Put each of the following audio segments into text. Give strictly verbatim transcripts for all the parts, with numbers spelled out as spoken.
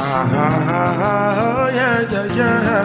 Ah, yeah, yeah, yeah.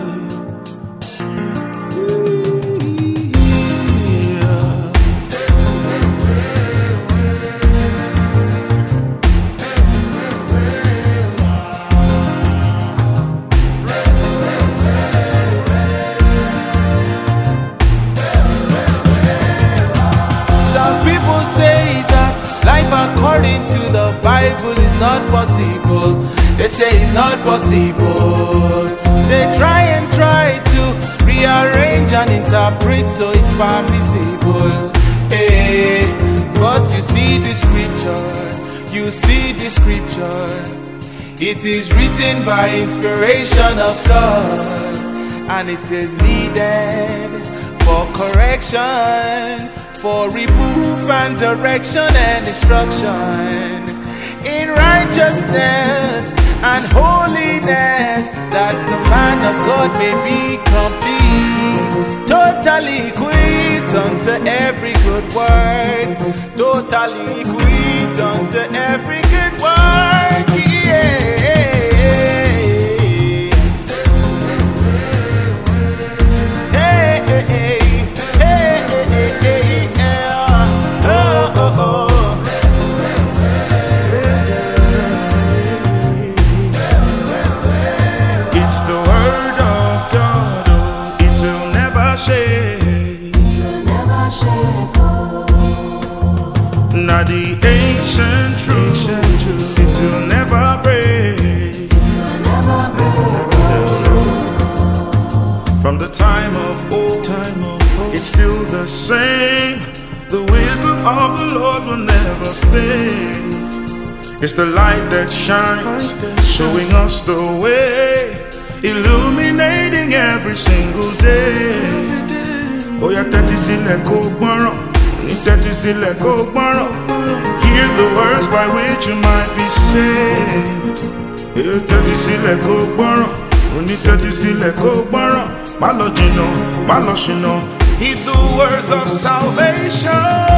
According to the Bible, is not possible. They say it's not possible. They try and try to rearrange and interpret so it's permissible. Hey, but you see the scripture, you see the scripture. It is written by inspiration of God, and it is needed for correction, for reproof and direction and instruction in righteousness and holiness, that the man of God may be complete, totally equipped unto every good work, totally equipped unto every good work. Yeah. Now the ancient truth, it will never break. It will never break. From the time of old, time of old, it's still the same. The wisdom of the Lord will never fade. It's the light that shines, showing us the way, illuminating every single day. Oh yeah, that is in the cold barrel. Hear the words by which you might be saved. Hear the words of salvation.